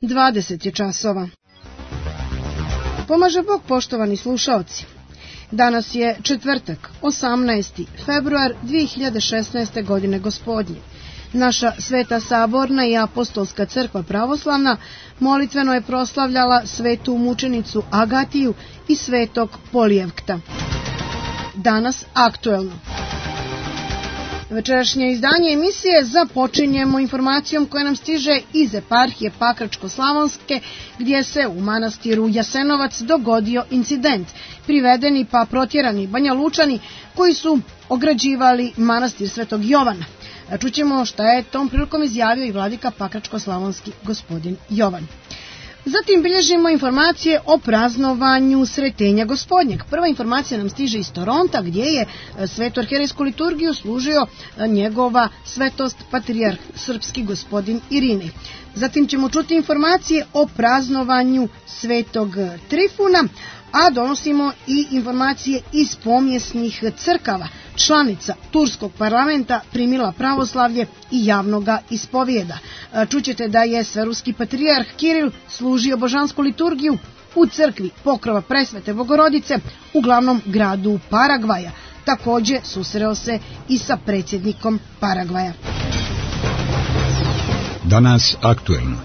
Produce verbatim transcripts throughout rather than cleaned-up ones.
dvadeset je časova. Pomaže Bog, poštovani slušaoci. Danas je četvrtak, osamnaesti februar dve hiljade šesnaeste. godine gospodnje. Naša Sveta Saborna i Apostolska crkva pravoslavna molitveno je proslavljala svetu mučenicu Agatiju i svetog Polijevkta. Danas aktuelno. Večerašnje izdanje emisije započinjemo informacijom koja nam stiže iz eparhije Pakračko-Slavonske, gdje se u manastiru Jasenovac dogodio incident. Privedeni pa protjerani Banja Lučani koji su ograđivali manastir Svetog Jovana. Čućemo šta je tom prilikom izjavio i vladika Pakračko-Slavonski gospodin Jovan. Zatim bilježimo informacije o praznovanju Sretenja Gospodnjeg. Prva informacija nam stiže iz Toronta, gdje je svetu arhijerejsku liturgiju služio njegova svetost patrijarh srpski gospodin Irinej. Zatim ćemo čuti informacije o praznovanju Svetog Trifuna, a donosimo i informacije iz pomjesnih crkava. Članica Turskog parlamenta primila pravoslavlje i javno ga ispovijeda. Čućete da je sveruski patrijarh Kiril služio božansku liturgiju u crkvi Pokrova Presvete Bogorodice u glavnom gradu Paragvaja. Također susreo se i sa predsjednikom Paragvaja. Danas aktuelno.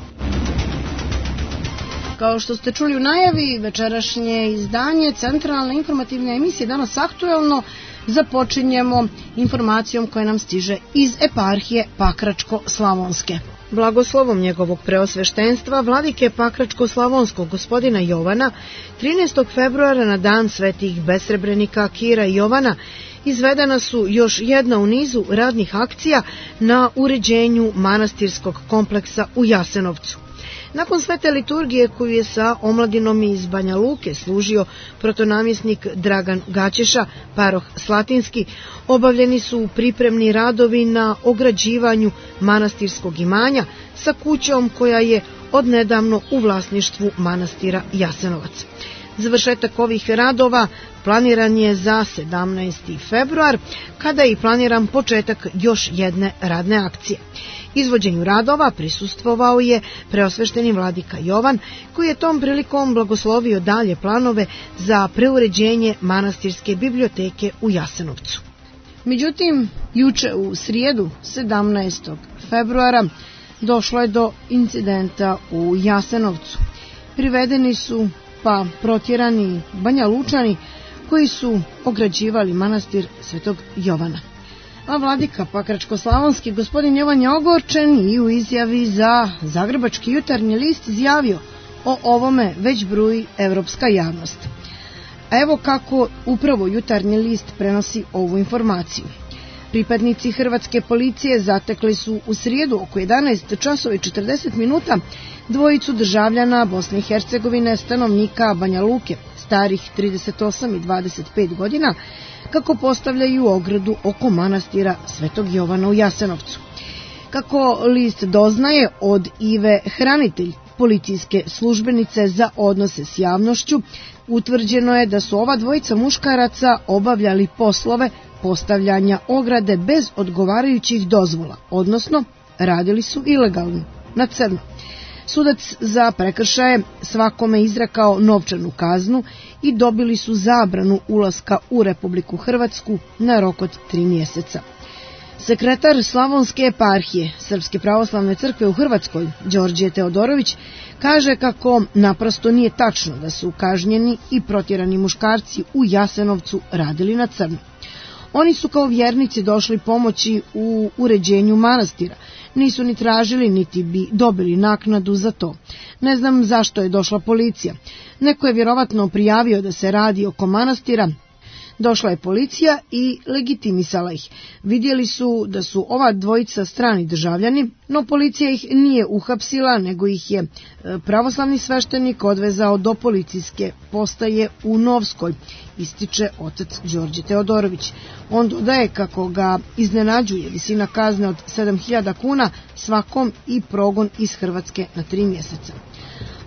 Kao što ste čuli u najavi, večerašnje izdanje centralne informativne emisije Danas aktuelno započinjemo informacijom koja nam stiže iz eparhije Pakračko-Slavonske. Blagoslovom njegovog preosveštenstva vladike Pakračko-Slavonskog gospodina Jovana trinaestog februara na dan svetih besrebrenika Kira i Jovana izvedena su još jedna u nizu radnih akcija na uređenju manastirskog kompleksa u Jasenovcu. Nakon svete liturgije koju je sa omladinom iz Banja Luke služio protonamjesnik Dragan Gaćeša, paroh Slatinski, obavljeni su pripremni radovi na ograđivanju manastirskog imanja sa kućom koja je odnedavno u vlasništvu manastira Jasenovac. Završetak ovih radova planiran je za sedamnaesti februar, kada je i planiran početak još jedne radne akcije. Izvođenju radova prisustvovao je preosvešteni vladika Jovan, koji je tom prilikom blagoslovio dalje planove za preuređenje manastirske biblioteke u Jasenovcu. Međutim, juče u srijedu sedamnaestog februara došlo je do incidenta u Jasenovcu. Privedeni su pa protjerani Banja Lučani koji su ograđivali manastir Svetog Jovana. A vladika Pakračko-Slavonski gospodin Jovan je ogorčen i u izjavi za Zagrebački jutarnji list izjavio: o ovome već bruji evropska javnost. A evo kako upravo jutarnji list prenosi ovu informaciju. Pripadnici hrvatske policije zatekli su u srijedu oko jedanaest časova i četrdeset minuta dvojicu državljana Bosne i Hercegovine, stanovnika Banja Luke, starih trideset osam i dvadeset pet godina, kako postavljaju ogradu oko manastira Svetog Jovana u Jasenovcu. Kako list doznaje od Ive Hranitelj, policijske službenice za odnose s javnošću, utvrđeno je da su ova dvojica muškaraca obavljali poslove postavljanja ograde bez odgovarajućih dozvola, odnosno radili su ilegalno, na crno. Sudac za prekršaje svakome izrekao novčanu kaznu i dobili su zabranu ulaska u Republiku Hrvatsku na rok od tri mjeseca. Sekretar Slavonske eparhije Srpske pravoslavne crkve u Hrvatskoj, Đorđe Teodorović, kaže kako naprosto nije tačno da su kažnjeni i protjerani muškarci u Jasenovcu radili na crno. Oni su kao vjernici došli pomoći u uređenju manastira. Nisu ni tražili, niti bi dobili naknadu za to. Ne znam zašto je došla policija. Neko je vjerovatno prijavio da se radi oko manastira. Došla je policija i legitimisala ih. Vidjeli su da su ova dvojica strani državljani, no policija ih nije uhapsila, nego ih je pravoslavni sveštenik odvezao do policijske postaje u Novskoj, ističe otac Đorđe Teodorović. On dodaje kako ga iznenađuje visina kazne od sedam hiljada kuna svakom i progon iz Hrvatske na tri mjeseca.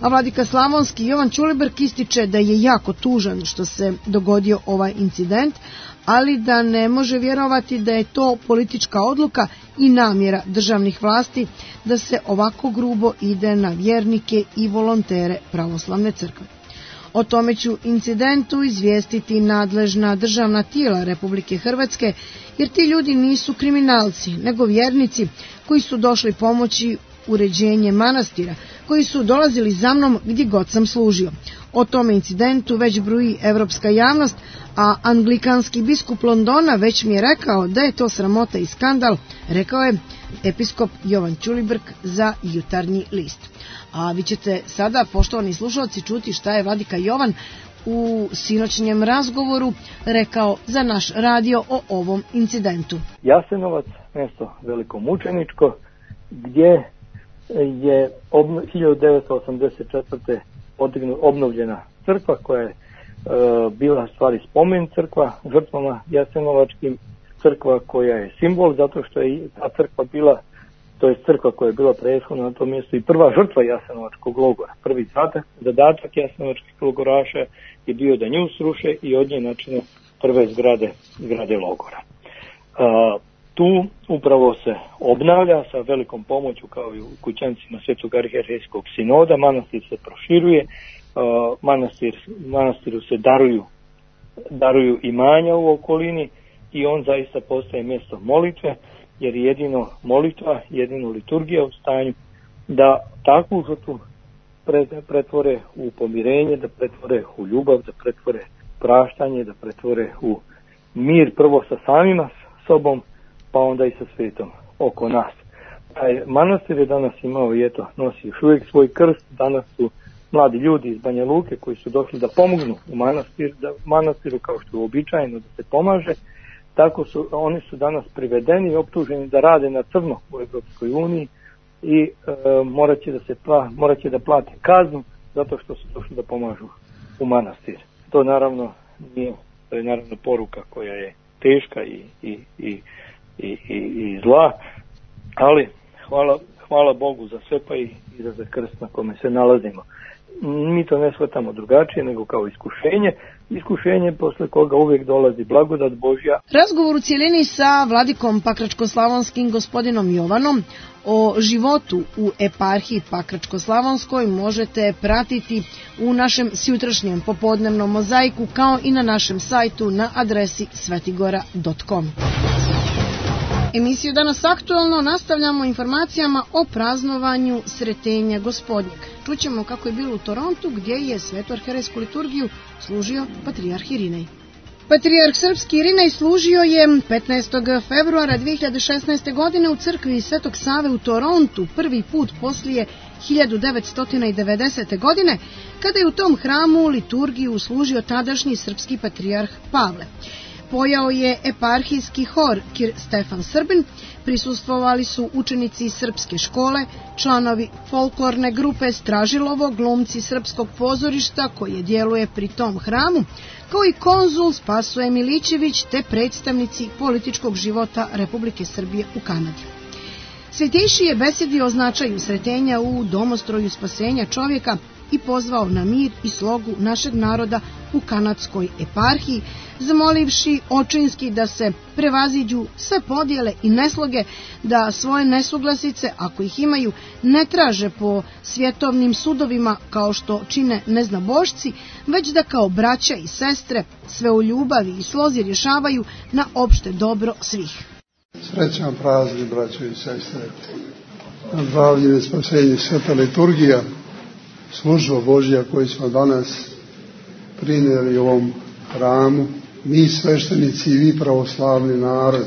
A vladika Slavonski Jovan Ćulibrk ističe da je jako tužan što se dogodio ovaj incident, ali da ne može vjerovati da je to politička odluka i namjera državnih vlasti da se ovako grubo ide na vjernike i volontere pravoslavne crkve. O tome ću incidentu izvijestiti nadležna državna tijela Republike Hrvatske, jer ti ljudi nisu kriminalci, nego vjernici koji su došli pomoći uređenje manastira, koji su dolazili za mnom gdje god sam služio. O tome incidentu već bruji evropska javnost, a anglikanski biskup Londona već mi je rekao da je to sramota i skandal, rekao je episkop Jovan Ćulibrk za Jutarnji list. A vi ćete sada, poštovani slušalci, čuti šta je vladika Jovan u sinoćnjem razgovoru rekao za naš radio o ovom incidentu. Jasenovac, mjesto velikomučeničko, gdje je hiljadu devetsto osamdeset četvrte obnovljena crkva koja je e, bila stvari spomen crkva žrtvama jasenovačkim, crkva koja je simbol zato što je ta crkva bila, to je crkva koja je bila prethodna na tom mjestu i prva žrtva jasenovačkog logora. Prvi zadatak, zadatak jasenovačkih logoraša je bio da nju sruše i od nje načine prve zgrade, zgrade logora. A, tu upravo se obnavlja sa velikom pomoću kao i u kućancima Svetog arhijerejskog sinoda, manastir se proširuje, a, manastir, manastiru se daruju, daruju imanja u okolini i on zaista postaje mjesto molitve, jer jedino molitva, jedino liturgija u stanju da takvu žrtvu pretvore u pomirenje, da pretvore u ljubav, da pretvore praštanje, da pretvore u mir prvo sa samima sobom, pa onda i sa svetom oko nas. Taj manastir je danas imao i eto, nosi još uvijek svoj krst. Danas su mladi ljudi iz Banja Luke koji su došli da pomognu u manastir, da, manastiru kao što je uobičajeno da se pomaže. Tako su, oni su danas privedeni i optuženi da rade na crno u Europskoj uniji i e, morat će da se pla, morat će da plate kaznu zato što su došli da pomažu u manastir. To naravno nije, to je naravno poruka koja je teška i, i, i, i, i, i zla, ali hvala, hvala Bogu za sve pa i, i za krst na kome se nalazimo. Mi to ne shvatamo drugačije nego kao iskušenje, iskušenje posle koga uvijek dolazi blagodat Božja. Razgovor u cijelini sa vladikom Pakračko-slavonskim gospodinom Jovanom o životu u eparhiji Pakračko-slavonskoj možete pratiti u našem sjutrašnjem popodnevnom mozaiku kao i na našem sajtu na adresi svetigora dot com. Emisiju Danas aktualno nastavljamo informacijama o praznovanju Sretenja Gospodnjeg. Čućemo kako je bilo u Torontu gdje je svetu arhijerejsku liturgiju služio patrijarh Irinej. Patrijarh srpski Irinej služio je petnaestog februara dvije hiljade šesnaeste. godine u crkvi Svetog Save u Torontu, prvi put poslije hiljadu devetsto devedesete. godine, kada je u tom hramu liturgiju služio tadašnji srpski patrijarh Pavle. Pojao je eparhijski hor Kir Stefan Srbin, prisustvovali su učenici srpske škole, članovi folklorne grupe Stražilovo, glumci srpskog pozorišta koje djeluje pri tom hramu, kao i konzul Spasoje Milićević te predstavnici političkog života Republike Srbije u Kanadi. Svetejši je besedio o značaju sretenja u domostroju spasenja čovjeka i pozvao na mir i slogu našeg naroda u kanadskoj eparhiji, zamolivši očinski da se prevaziđu sve podjele i nesloge, da svoje nesuglasice, ako ih imaju, ne traže po svjetovnim sudovima kao što čine neznabošci, već da kao braća i sestre sve u ljubavi i slozi rješavaju na opšte dobro svih. Srećan praznik, braćo i sestre. Nadbavljene spasenje sveta liturgija, služba Božja koju smo danas prinijeli u ovom hramu, mi sveštenici i vi pravoslavni narod,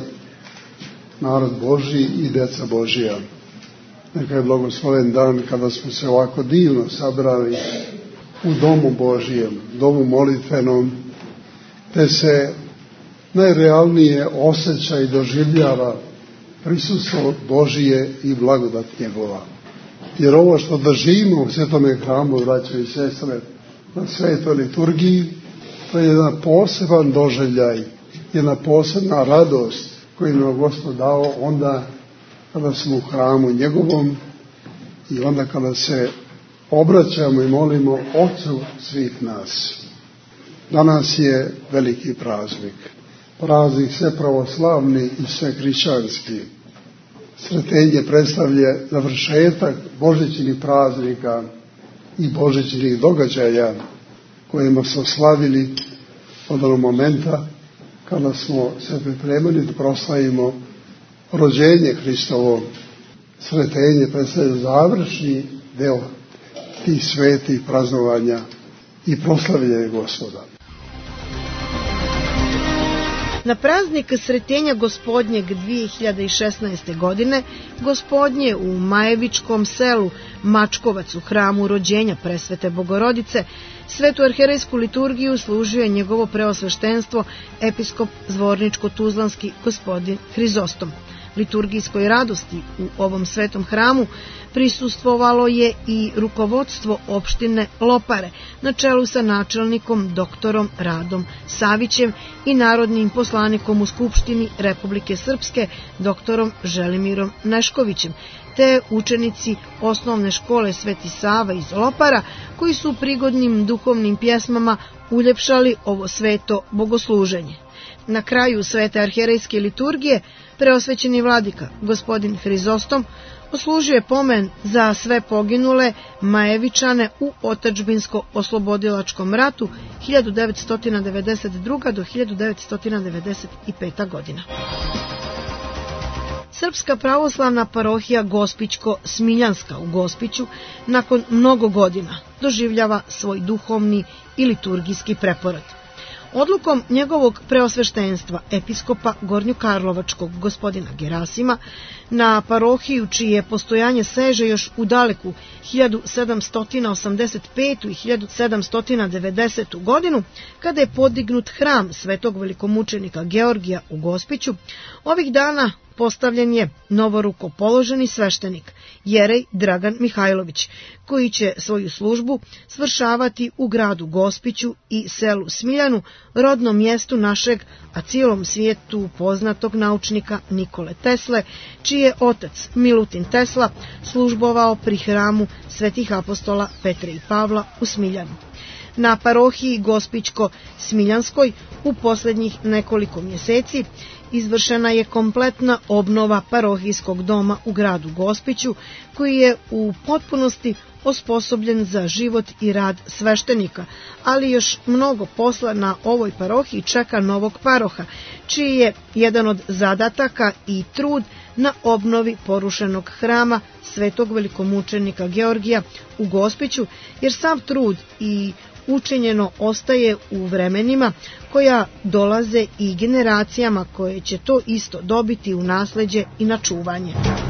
narod Božji i djeca Božja. Neka je blagosloven dan kada smo se ovako divno sabrali u domu Božjem, domu molitvenom, te se najrealnije osjeća i doživljava prisustvo Božije i blagodat njegova. Jer ovo što držimo u svetome hramu, braćo i sestre, na svetoj liturgiji, to je jedan poseban doživljaj, jedna posebna radost koju nam Gospod dao onda kada smo u hramu njegovom i onda kada se obraćamo i molimo Ocu svih nas. Danas je veliki praznik. Praznik sve pravoslavni i sve hrišćanski. Sretenje predstavlja završetak božićnih praznika i božićnih događaja kojima smo slavili od onog momenta kada smo se pripremili da proslavimo rođenje Hristovo. Sretenje predstavlja završni deo tih svetih praznovanja i proslavljanja Gospoda. Na praznik Sretenja Gospodnjeg dvije hiljade šesnaeste. godine Gospodnje u Majevičkom selu Mačkovac u hramu rođenja Presvete Bogorodice svetu arherejsku liturgiju služio je njegovo preosveštenstvo episkop Zvorničko-Tuzlanski gospodin Hrizostom. Liturgijskoj radosti u ovom svetom hramu prisustvovalo je i rukovodstvo opštine Lopare na čelu sa načelnikom doktorom Radom Savićem i narodnim poslanikom u Skupštini Republike Srpske doktorom Želimirom Neškovićem, te učenici osnovne škole Sveti Sava iz Lopara koji su prigodnim duhovnim pjesmama uljepšali ovo sveto bogosluženje. Na kraju svete arherejske liturgije preosvećeni vladika gospodin Hrizostom oslužio je pomen za sve poginule Majevičane u otadžbinsko-oslobodilačkom ratu hiljadu devetsto devedeset druga. do hiljadu devetsto devedeset peta. godina. Srpska pravoslavna parohija Gospićko-Smiljanska u Gospiću nakon mnogo godina doživljava svoj duhovni i liturgijski preporod. Odlukom njegovog preosveštenstva episkopa Gornjokarlovačkog gospodina Gerasima na parohiju čije postojanje seže još u daleku hiljadu sedamsto osamdeset petu. i hiljadu sedamsto devedesetu. godinu, kada je podignut hram svetog velikomučenika Georgija u Gospiću, ovih dana postavljen je novorukopoloženi sveštenik jerej Dragan Mihajlović, koji će svoju službu svršavati u gradu Gospiću i selu Smiljanu, rodnom mjestu našeg, a cijelom svijetu poznatog naučnika Nikole Tesle, čiji je otac Milutin Tesla službovao pri hramu svetih apostola Petra i Pavla u Smiljanu. Na parohiji Gospićko-Smiljanskoj u posljednjih nekoliko mjeseci izvršena je kompletna obnova parohijskog doma u gradu Gospiću, koji je u potpunosti osposobljen za život i rad sveštenika, ali još mnogo posla na ovoj parohiji čeka novog paroha, čiji je jedan od zadataka i trud na obnovi porušenog hrama svetog velikomučenika Georgija u Gospiću, jer sav trud i učinjeno ostaje u vremenima koja dolaze i generacijama koje će to isto dobiti u nasleđe i na čuvanje.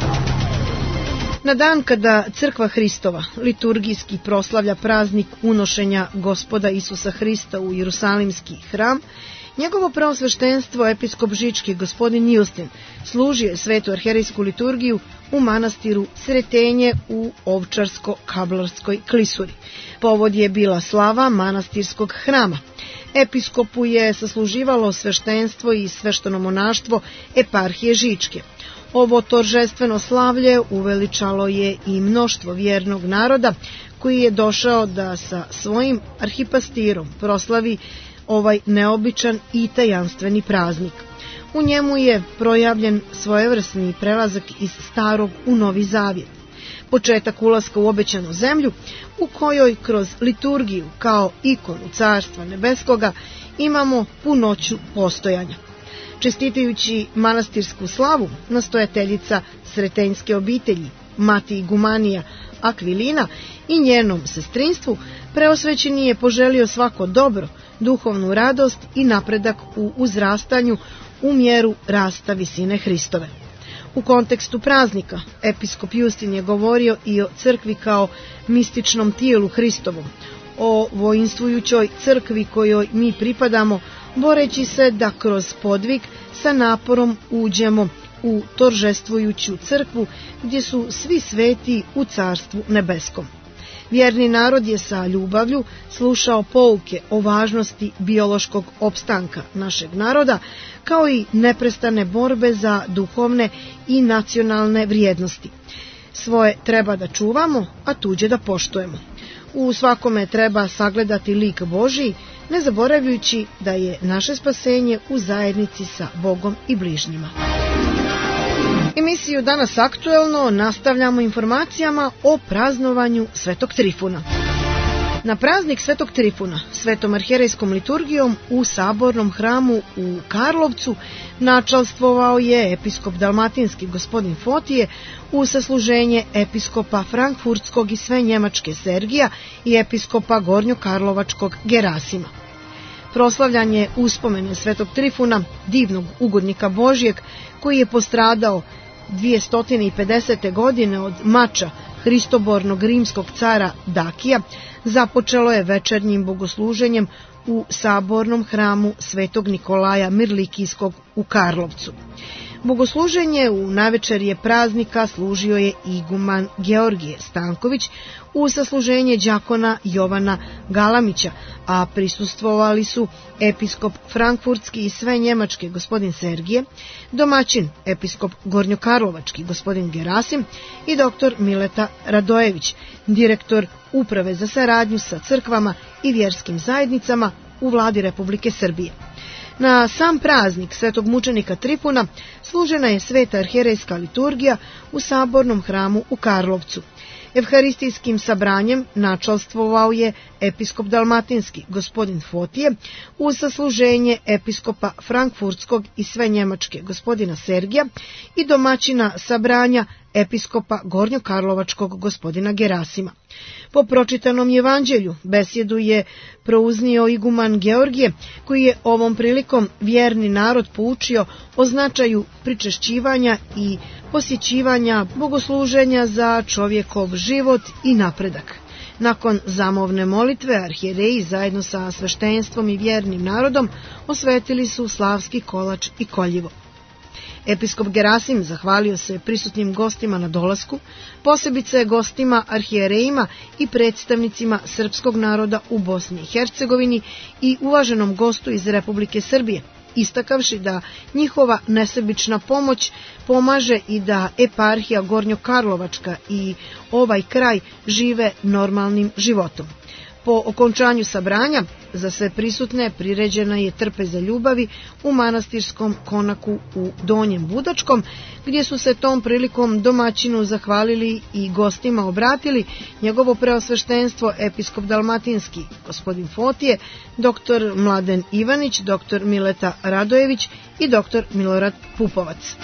Na dan kada Crkva Hristova liturgijski proslavlja praznik unošenja Gospoda Isusa Hrista u Jerusalimski hram, njegovo preosveštenstvo episkop Žički gospodin Justin služio je svetu arherejsku liturgiju u manastiru Sretenje u Ovčarsko-Kablarskoj klisuri. Povod je bila slava manastirskog hrama. Episkopu je sasluživalo sveštenstvo i sveštenomonaštvo eparhije Žičke. Ovo toržestveno slavlje uveličalo je i mnoštvo vjernog naroda koji je došao da sa svojim arhipastirom proslavi ovaj neobičan i tajanstveni praznik. U njemu je projavljen svojevrsni prelazak iz starog u novi zavjet. Početak ulaska u obećanu zemlju u kojoj kroz liturgiju kao ikonu Carstva Nebeskoga imamo punoću postojanja. Čestitajući manastirsku slavu, nastojateljica Sretenjske obitelji, mati igumanija Akvilina i njenom sestrinstvu, preosvećeni je poželio svako dobro, duhovnu radost i napredak u uzrastanju u mjeru rasta visine Hristove. U kontekstu praznika, episkop Justin je govorio i o crkvi kao mističnom tijelu Hristovom, o voinstvujućoj crkvi kojoj mi pripadamo, boreći se da kroz podvig sa naporom uđemo u toržestvujuću crkvu gdje su svi sveti u Carstvu Nebeskom. Vjerni narod je sa ljubavlju slušao pouke o važnosti biološkog opstanka našeg naroda, kao i neprestane borbe za duhovne i nacionalne vrijednosti. Svoje treba da čuvamo, a tuđe da poštujemo. U svakome treba sagledati lik Božiji, ne zaboravljajući da je naše spasenje u zajednici sa Bogom i bližnjima. Emisiju Danas aktuelno nastavljamo informacijama o praznovanju Svetog Trifuna. Na praznik Svetog Trifuna, svetom arhijerejskom liturgijom u Sabornom hramu u Karlovcu načalstvovao je episkop dalmatinski gospodin Fotije u sasluženje episkopa frankfurtskog i sve njemačke Sergija i episkopa gornjokarlovačkog Gerasima. Proslavljanje uspomene Svetog Trifuna, divnog ugodnika Božijeg, koji je postradao dvjesto pedesete. godine od mača hristobornog rimskog cara Dakija, započelo je večernjim bogosluženjem u Sabornom hramu Svetog Nikolaja Mirlikijskog u Karlovcu. Bogosluženje u navečerje praznika služio je iguman Georgije Stanković u sasluženje đakona Jovana Galamića, a prisustvovali su episkop frankfurtski i sve njemačke gospodin Sergije, domaćin episkop gornjokarlovački gospodin Gerasim i doktor Mileta Radojević, direktor Uprave za saradnju sa crkvama i vjerskim zajednicama u vladi Republike Srbije. Na sam praznik Svetog mučenika Trifuna služena je sveta arhijerejska liturgija u Sabornom hramu u Karlovcu. Evharistijskim sabranjem načalstvovao je episkop dalmatinski gospodin Fotije u sasluženje episkopa frankfurtskog i sve njemačke gospodina Sergija i domaćina sabranja episkopa gornjokarlovačkog gospodina Gerasima. Po pročitanom evanđelju besjedu je prouznio iguman Georgije, koji je ovom prilikom vjerni narod poučio o značaju pričešćivanja i posjećivanja bogosluženja za čovjekov život i napredak. Nakon zamovne molitve, arhijereji zajedno sa sveštenstvom i vjernim narodom osvetili su slavski kolač i koljivo. Episkop Gerasim zahvalio se prisutnim gostima na dolasku, posebice gostima arhijerejima i predstavnicima srpskog naroda u Bosni i Hercegovini i uvaženom gostu iz Republike Srbije, istakavši da njihova nesebična pomoć pomaže i da eparhija Gornjokarlovačka i ovaj kraj žive normalnim životom. Po okončanju sabranja za sve prisutne priređena je trpeza ljubavi u manastirskom konaku u Donjem Budačkom, gdje su se tom prilikom domaćinu zahvalili i gostima obratili njegovo preosveštenstvo episkop dalmatinski gospodin Fotije, doktor Mladen Ivanić, doktor Mileta Radojević i doktor Milorad Pupovac.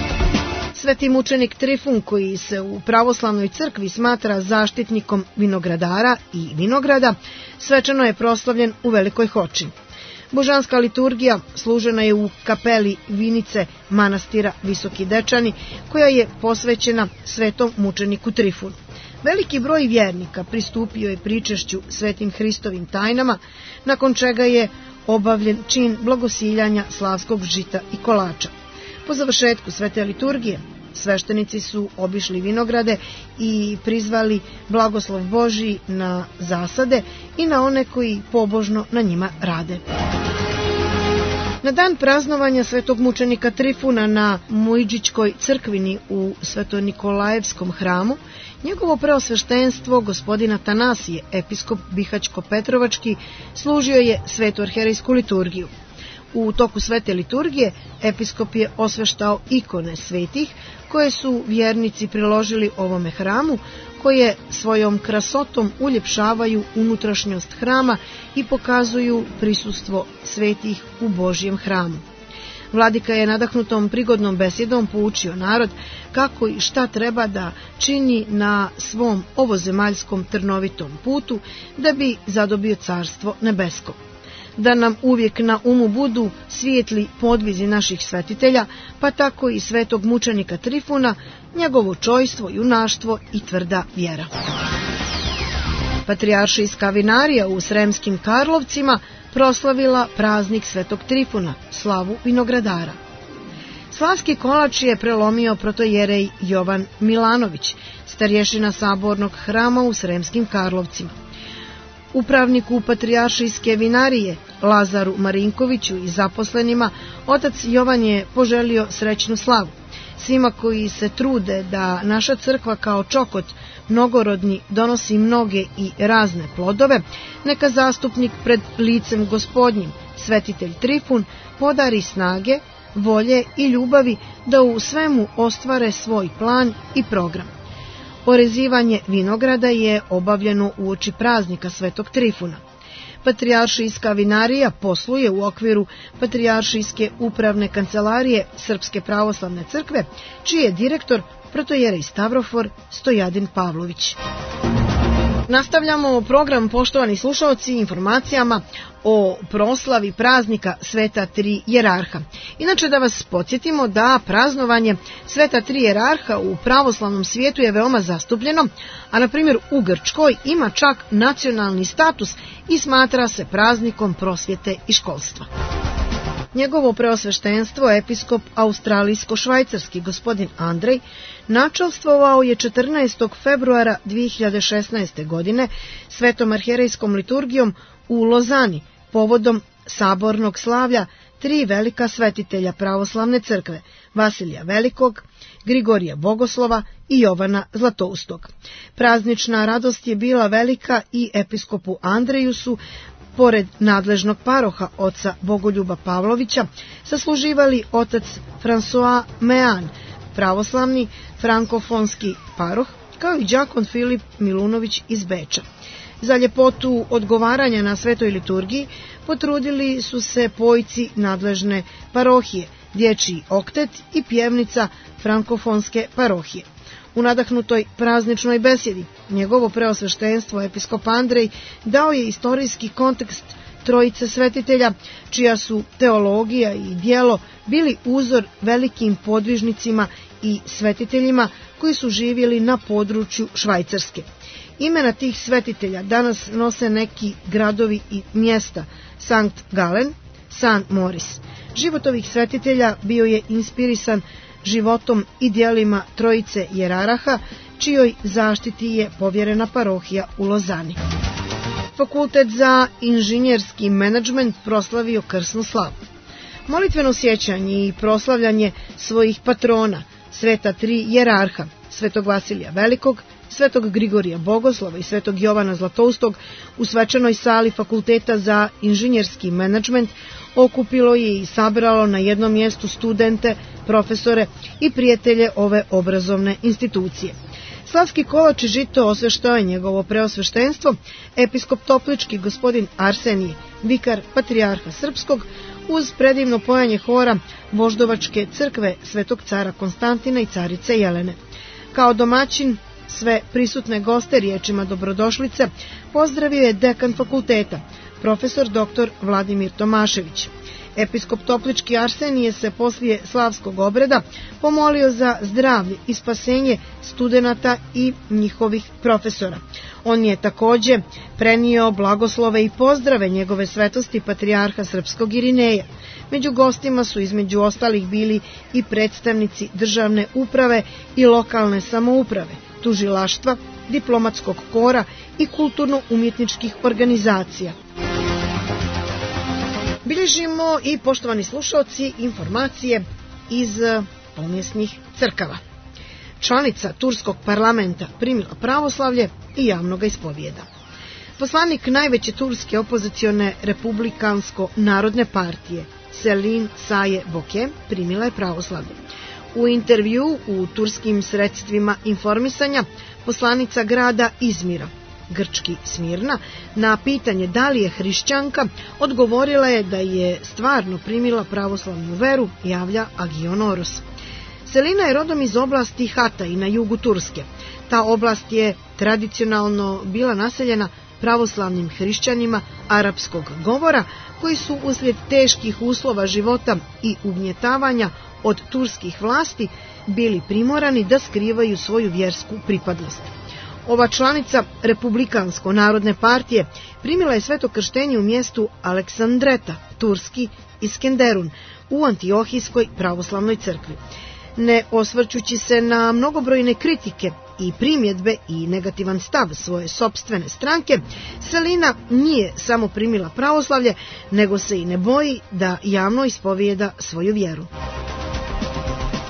Sveti mučenik Trifun, koji se u pravoslavnoj crkvi smatra zaštitnikom vinogradara i vinograda, svečano je proslavljen u Velikoj Hoči. Božanska liturgija služena je u kapeli Vinice manastira Visoki Dečani, koja je posvećena svetom mučeniku Trifunu. Veliki broj vjernika pristupio je pričešću svetim Hristovim tajnama, nakon čega je obavljen čin blagosiljanja slavskog žita i kolača. Po završetku svete liturgije, sveštenici su obišli vinograde i prizvali blagoslov Božji na zasade i na one koji pobožno na njima rade. Na dan praznovanja svetog mučenika Trifuna na Mujđičkoj crkvini u Svetonikolajevskom hramu, njegovo preosveštenstvo gospodina Tanasije, episkop Bihaćko-Petrovački, služio je svetu arhijerejsku liturgiju. U toku svete liturgije episkop je osveštao ikone svetih koje su vjernici priložili ovome hramu, koje svojom krasotom uljepšavaju unutrašnjost hrama i pokazuju prisustvo svetih u Božjem hramu. Vladika je nadahnutom prigodnom besjedom poučio narod kako i šta treba da čini na svom ovozemaljskom trnovitom putu da bi zadobio carstvo nebesko. Da nam uvijek na umu budu svijetli podvizi naših svetitelja, pa tako i svetog mučenika Trifuna, njegovo čojstvo, junaštvo i tvrda vjera. Patrijaršijska vinarija u Sremskim Karlovcima proslavila praznik Svetog Trifuna, slavu vinogradara. Slavski kolač je prelomio protojerej Jovan Milanović, starješina Sabornog hrama u Sremskim Karlovcima. Upravniku Patrijaršijske vinarije Lazaru Marinkoviću i zaposlenima otac Jovan je poželio srećnu slavu. Svima koji se trude da naša crkva kao čokot mnogorodni donosi mnoge i razne plodove, neka zastupnik pred licem Gospodnjim, svetitelj Trifun, podari snage, volje i ljubavi da u svemu ostvare svoj plan i program. Orezivanje vinograda je obavljeno uoči praznika Svetog Trifuna. Patrijaršijska vinarija posluje u okviru Patrijaršijske upravne kancelarije Srpske pravoslavne crkve, čiji je direktor protojerej Stavrofor Stojadin Pavlović. Nastavljamo program, poštovani slušaoci, informacijama o proslavi praznika Sveta Tri Jerarha. Inače, da vas podsjetimo da praznovanje Sveta Tri Jerarha u pravoslavnom svijetu je veoma zastupljeno, a na primjer u Grčkoj ima čak nacionalni status i smatra se praznikom prosvjete i školstva. Njegovo preosveštenstvo, episkop australijsko-švajcarski gospodin Andrej, načelstvovao je četrnaestog februara dvije hiljade šesnaeste. godine svetom arhijerejskom liturgijom u Lozani povodom sabornog slavlja tri velika svetitelja pravoslavne crkve, Vasilija Velikog, Grigorija Bogoslova i Jovana Zlatoustog. Praznična radost je bila velika i episkopu Andrejusu. Pored nadležnog paroha oca Bogoljuba Pavlovića sasluživali otac François Mean, pravoslavni frankofonski paroh, kao i đakon Filip Milunović iz Beča. Za ljepotu odgovaranja na svetoj liturgiji potrudili su se pojci nadležne parohije, dječji oktet i pjevnica frankofonske parohije. U nadahnutoj prazničnoj besjedi njegovo preosveštenstvo episkop Andrej dao je istorijski kontekst trojice svetitelja, čija su teologija i djelo bili uzor velikim podvižnicima i svetiteljima koji su živjeli na području Švajcarske. Imena tih svetitelja danas nose neki gradovi i mjesta: Sankt Gallen, San Moris. Život ovih svetitelja bio je inspirisan životom i djelima trojice jeraraha, čijoj zaštiti je povjerena parohija u Lozani. Fakultet za inženjerski menadžment proslavio krsnu slavu. Molitveno sjećanje i proslavljanje svojih patrona, Sveta Tri Jerarha, Svetog Vasilija Velikog, Svetog Grigorija Bogoslova i Svetog Jovana Zlatoustog u svečanoj sali Fakulteta za inženjerski menadžment okupilo je i sabralo na jednom mjestu studente, profesore i prijatelje ove obrazovne institucije. Slavski kolač i žito osveštao je njegovo preosveštenstvo, episkop Toplički gospodin Arsenije, vikar patrijarha Srpskog, uz predivno pojanje hora Voždovačke crkve Svetog cara Konstantina i carice Jelene. Kao domaćin sve prisutne goste riječima dobrodošlice pozdravio je dekan fakulteta, profesor doktor Vladimir Tomašević. Episkop Toplički Arsenije se poslije slavskog obreda pomolio za zdravlje i spasenje studenata i njihovih profesora. On je također prenio blagoslove i pozdrave njegove svetosti patrijarha Srpskog Irineja. Među gostima su između ostalih bili i predstavnici državne uprave i lokalne samouprave, tužilaštva, diplomatskog kora i kulturno-umjetničkih organizacija. Bilježimo i, poštovani slušalci, informacije iz pomjesnih crkava. Članica turskog parlamenta primila pravoslavlje i javno ga ispovijeda. Poslanik najveće turske opozicione republikansko-narodne partije, Selin Saye Boke, primila je pravoslavlje. U intervju u turskim sredstvima informisanja poslanica grada Izmira, grčki Smirna, na pitanje da li je hrišćanka, odgovorila je da je stvarno primila pravoslavnu veru, javlja Agion Oros. Selina je rodom iz oblasti Hatay na jugu Turske. Ta oblast je tradicionalno bila naseljena pravoslavnim hrišćanima arapskog govora, koji su uslijed teških uslova života i ugnjetavanja od turskih vlasti bili primorani da skrivaju svoju vjersku pripadnost. Ova članica Republikansko-narodne partije primila je sveto krštenje u mjestu Aleksandreta, turski Iskenderun, u Antiohijskoj pravoslavnoj crkvi. Ne osvrćući se na mnogobrojne kritike i primjedbe i negativan stav svoje sopstvene stranke, Selina nije samo primila pravoslavlje, nego se i ne boji da javno ispovijeda svoju vjeru.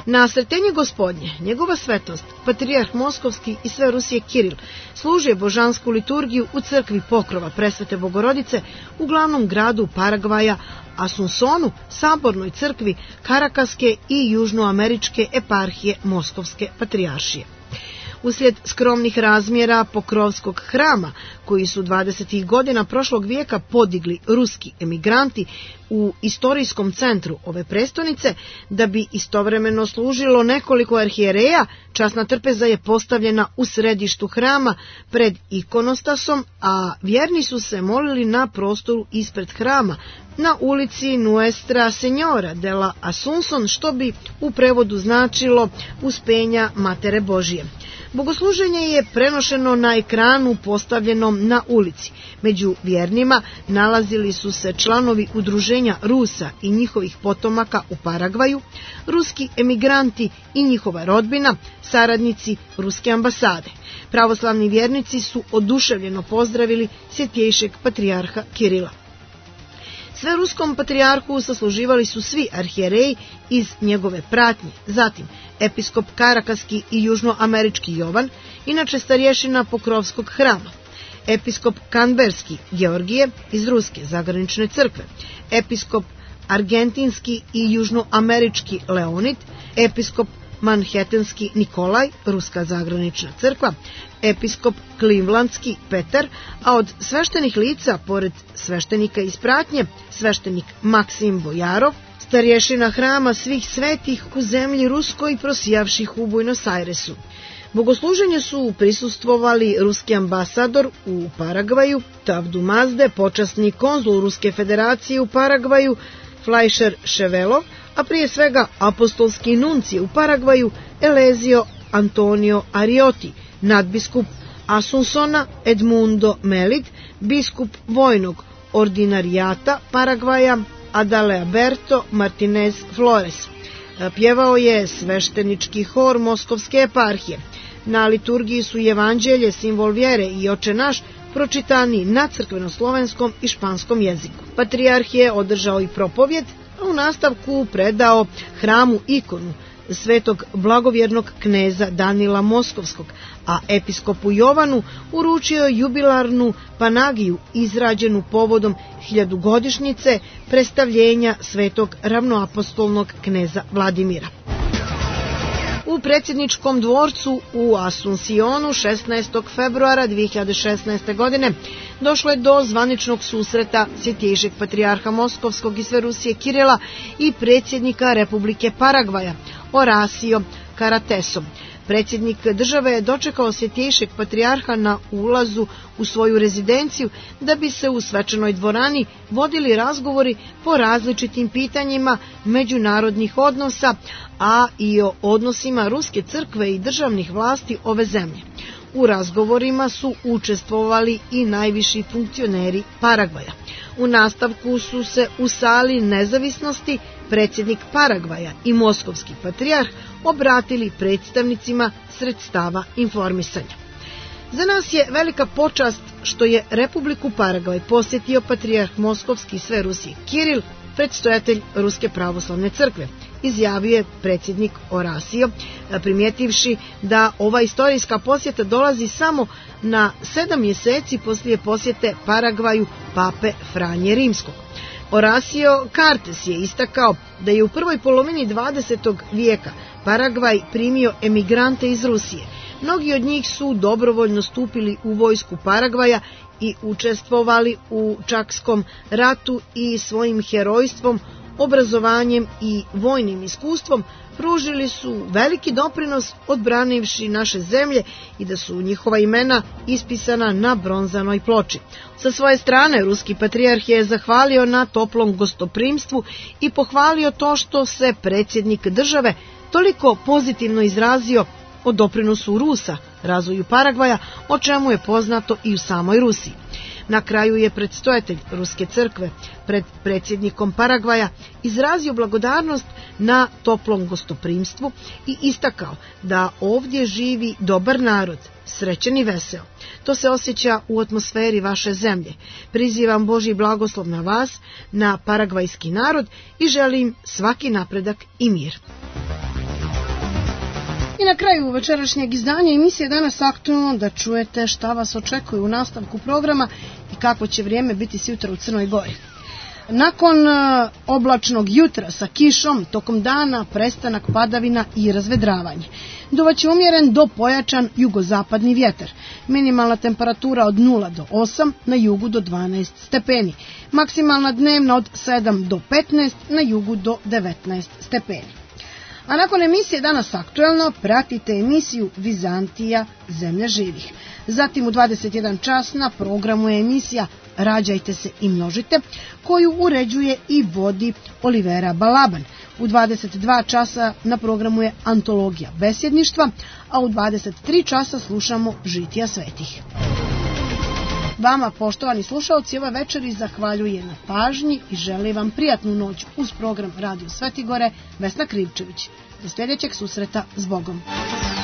Na Sretenje Gospodnje, njegova svetost, patrijarh Moskovski i sve Rusije Kiril, služio božansku liturgiju u crkvi Pokrova Presvete Bogorodice u glavnom gradu Paragvaja, Asunsonu, sabornoj crkvi Karakaske i južnoameričke eparhije Moskovske patrijaršije. Uslijed skromnih razmjera Pokrovskog hrama, koji su dvadesetih godina prošlog vijeka podigli ruski emigranti u istorijskom centru ove prestonice, da bi istovremeno služilo nekoliko arhijereja, časna trpeza je postavljena u središtu hrama pred ikonostasom, a vjerni su se molili na prostoru ispred hrama, na ulici Nuestra Señora de la Asunción, što bi u prevodu značilo Uspenja Matere Božije. Bogosluženje je prenošeno na ekranu postavljenom na ulici. Među vjernima nalazili su se članovi udruženja Rusa i njihovih potomaka u Paragvaju, ruski emigranti i njihova rodbina, saradnici ruske ambasade. Pravoslavni vjernici su oduševljeno pozdravili svjetejšeg patrijarha Kirila. Sve ruskom patrijarhu sasluživali su svi arhijereji iz njegove pratnje, zatim episkop Karakaski i južnoamerički Jovan, inače starješina Pokrovskog hrama, episkop Kanberski Georgije iz ruske zagranične crkve, episkop Argentinski i južnoamerički Leonid, episkop Manhattanski Nikolaj, ruska zagranična crkva, episkop Clevelandski Petar, a od sveštenih lica, pored sveštenika iz pratnje, sveštenik Maksim Bojarov, starješina hrama svih svetih u zemlji ruskoj prosijavših u Buenos Airesu. Bogosluženje su prisustvovali ruski ambasador u Paragvaju, Tavdu Mazde, počasni konzul Ruske federacije u Paragvaju, Fleischer Ševelov, a prije svega apostolski nuncije u Paragvaju, Elezio Antonio Arioti, nadbiskup Asunsona Edmundo Melid, biskup vojnog ordinarijata Paragvaja Adalberto Martinez Flores. Pjevao je sveštenički hor Moskovske eparhije. Na liturgiji su evanđelje, simbol vjere i Oče naš pročitani na crkveno-slovenskom i španskom jeziku. Patrijarh je održao i propovjed, a u nastavku predao hramu ikonu svetog blagovjernog kneza Danila Moskovskog, a episkopu Jovanu uručio jubilarnu panagiju izrađenu povodom hiljadugodišnjice predstavljenja svetog ravnoapostolnog kneza Vladimira. U predsjedničkom dvorcu u Asunsionu šesnaestog februara dvije hiljade šesnaeste. godine došlo je do zvaničnog susreta svjetejšeg patrijarha Moskovskog i sve Rusije Kirila i predsjednika Republike Paragvaja Horacio Karatesom. Predsjednik države je dočekao svjetejšeg patrijarha na ulazu u svoju rezidenciju da bi se u svečanoj dvorani vodili razgovori po različitim pitanjima međunarodnih odnosa, a i o odnosima Ruske crkve i državnih vlasti ove zemlje. U razgovorima su učestvovali i najviši funkcioneri Paragvaja. U nastavku su se u sali Nezavisnosti predsjednik Paragvaja i moskovski patrijarh obratili predstavnicima sredstava informisanja. Za nas je velika počast što je Republiku Paragvaj posjetio patrijarh Moskovski i sve Rusije Kiril, predstojatelj Ruske pravoslavne crkve, izjavio je predsjednik Horacio, primjetivši da ova istorijska posjeta dolazi samo na sedam mjeseci poslije posjete Paragvaju pape Franje Rimskog. Horacio Kartes je istakao da je u prvoj polovini dvadesetog vijeka Paragvaj primio emigrante iz Rusije. Mnogi od njih su dobrovoljno stupili u vojsku Paragvaja i učestvovali u Čakskom ratu i svojim herojstvom, obrazovanjem i vojnim iskustvom pružili su veliki doprinos odbranivši naše zemlje i da su njihova imena ispisana na bronzanoj ploči. Sa svoje strane, ruski patrijarh je zahvalio na toplom gostoprimstvu i pohvalio to što se predsjednik države toliko pozitivno izrazio o doprinosu Rusa razvoju Paragvaja, o čemu je poznato i u samoj Rusiji. Na kraju je predstojatelj Ruske crkve pred predsjednikom Paragvaja izrazio blagodarnost na toplom gostoprimstvu i istakao da ovdje živi dobar narod, srećan i veseo. To se osjeća u atmosferi vaše zemlje. Prizivam Božji blagoslov na vas, na paragvajski narod i želim svaki napredak i mir. I na kraju večerašnjeg izdanja emisije Danas aktualno da čujete šta vas očekuje u nastavku programa i kako će vrijeme biti sutra u Crnoj Gori. Nakon oblačnog jutra sa kišom, tokom dana prestanak padavina i razvedravanje. Duvaće umjeren do pojačan jugozapadni vjetar. Minimalna temperatura od nula do osam, na jugu do dvanaest stepeni. Maksimalna dnevna od sedam do petnaest, na jugu do devetnaest stepeni. A nakon emisije Danas aktualno pratite emisiju Vizantija, zemlja živih. Zatim u dvadeset jedan čas na programu je emisija Rađajte se i množite, koju uređuje i vodi Olivera Balaban. U dvadeset dva časa na programu je Antologija besjedništva, a u dvadeset tri časa slušamo Žitija svetih. Vama, poštovani slušalci, ove večeri zahvaljuje na pažnji i želi vam prijatnu noć uz program Radio Svetigore Vesna Krivčević. Do sljedećeg susreta, s Bogom.